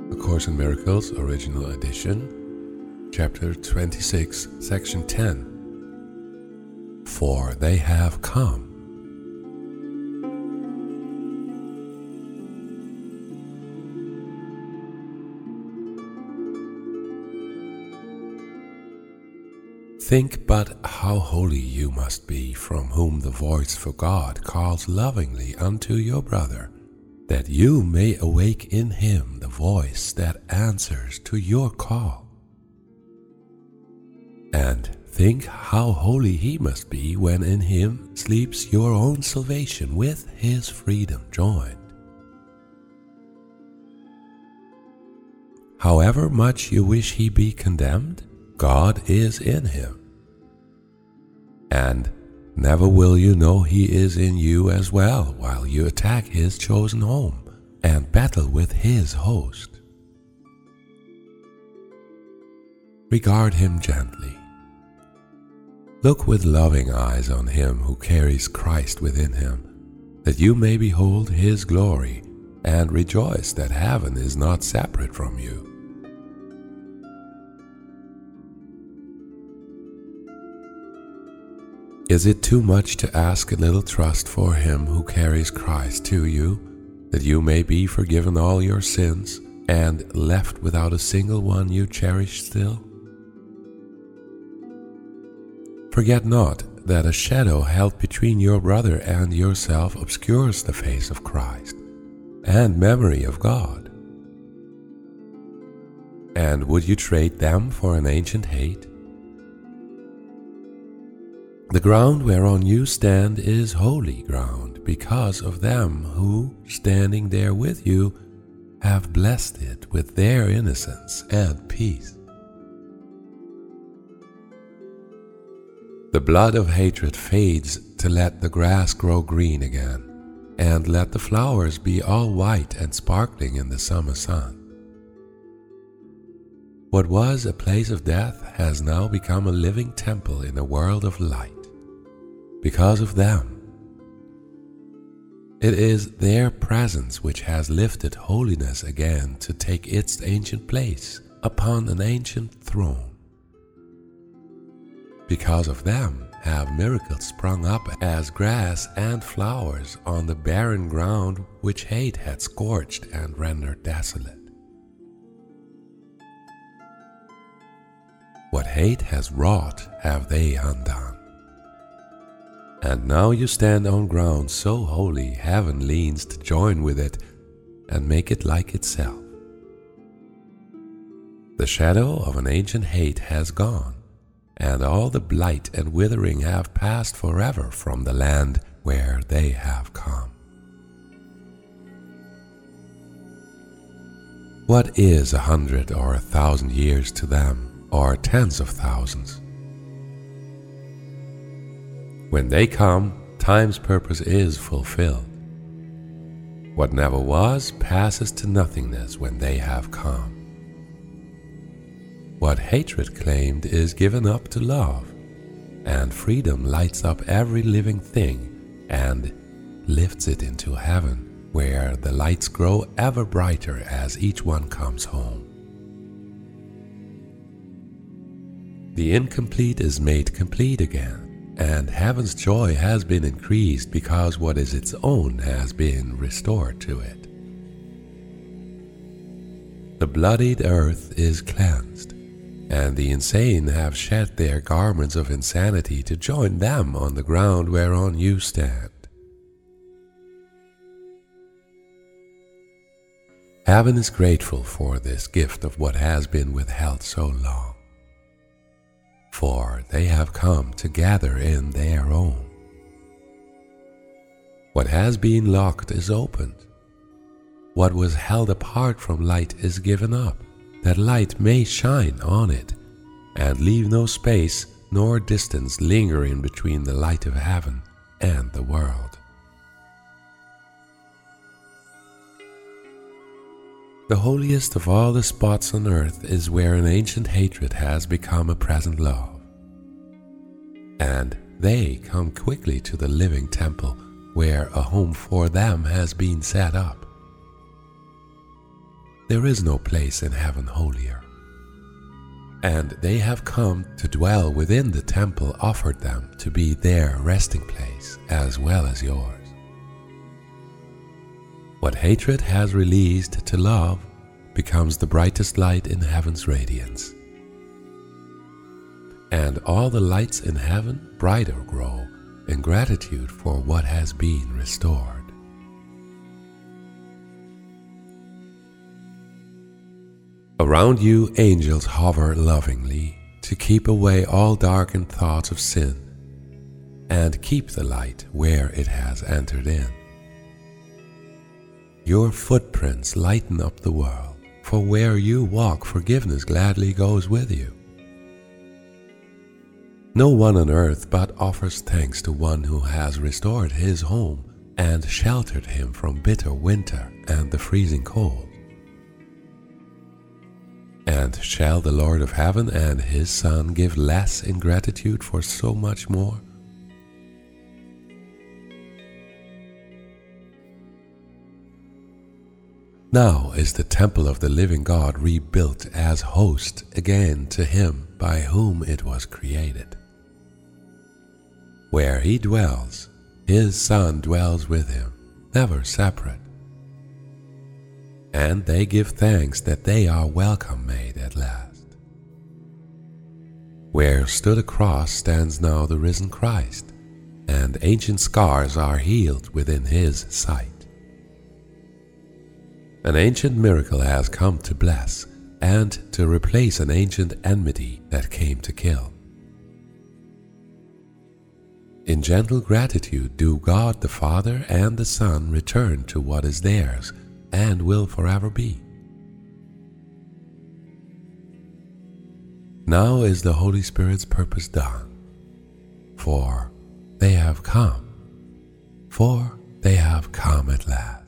A Course in Miracles, Original Edition, Chapter 26, Section 10. For they have come. Think but how holy you must be, from whom the voice for God calls lovingly unto your brother, that you may awake in him the voice that answers to your call. And think how holy he must be when in him sleeps your own salvation with his freedom joined. However much you wish he be condemned, God is in him. And never will you know he is in you as well while you attack his chosen home and battle with his host. Regard him gently. Look with loving eyes on him who carries Christ within him, that you may behold his glory and rejoice that heaven is not separate from you. Is it too much to ask a little trust for him who carries Christ to you, that you may be forgiven all your sins and left without a single one you cherish still? Forget not that a shadow held between your brother and yourself obscures the face of Christ and memory of God. And would you trade them for an ancient hate? The ground whereon you stand is holy ground because of them who, standing there with you, have blessed it with their innocence and peace. The blood of hatred fades to let the grass grow green again, and let the flowers be all white and sparkling in the summer sun. What was a place of death has now become a living temple in a world of light. Because of them. It is their presence which has lifted holiness again to take its ancient place upon an ancient throne. Because of them have miracles sprung up as grass and flowers on the barren ground which hate had scorched and rendered desolate. What hate has wrought have they undone. And now you stand on ground so holy heaven leans to join with it and make it like itself. The shadow of an ancient hate has gone, and all the blight and withering have passed forever from the land where they have come. What is 100 or 1,000 years to them, or tens of thousands? When they come, time's purpose is fulfilled. What never was passes to nothingness when they have come. What hatred claimed is given up to love, and freedom lights up every living thing and lifts it into heaven, where the lights grow ever brighter as each one comes home. The incomplete is made complete again, and heaven's joy has been increased because what is its own has been restored to it. The bloodied earth is cleansed, and the insane have shed their garments of insanity to join them on the ground whereon you stand. Heaven is grateful for this gift of what has been withheld so long. For they have come to gather in their own. What has been locked is opened. What was held apart from light is given up, that light may shine on it, and leave no space nor distance lingering between the light of heaven and the world. The holiest of all the spots on earth is where an ancient hatred has become a present love. And they come quickly to the living temple where a home for them has been set up. there is no place in heaven holier. And they have come to dwell within the temple offered them to be their resting place as well as yours. What hatred has released to love becomes the brightest light in heaven's radiance. And all the lights in heaven brighter grow in gratitude for what has been restored. Around you angels hover lovingly to keep away all darkened thoughts of sin and keep the light where it has entered in. Your footprints lighten up the world, for where you walk forgiveness gladly goes with you. No one on earth but offers thanks to one who has restored his home and sheltered him from bitter winter and the freezing cold. And shall the Lord of heaven and his Son give less in gratitude for so much more? Now is the temple of the living God rebuilt as host again to him by whom it was created. Where he dwells, his Son dwells with him, never separate. And they give thanks that they are welcome made at last. Where stood a cross stands now the risen Christ, and ancient scars are healed within his sight. An ancient miracle has come to bless and to replace an ancient enmity that came to kill. In gentle gratitude do God the Father and the Son return to what is theirs and will forever be. Now is the Holy Spirit's purpose done, for they have come at last.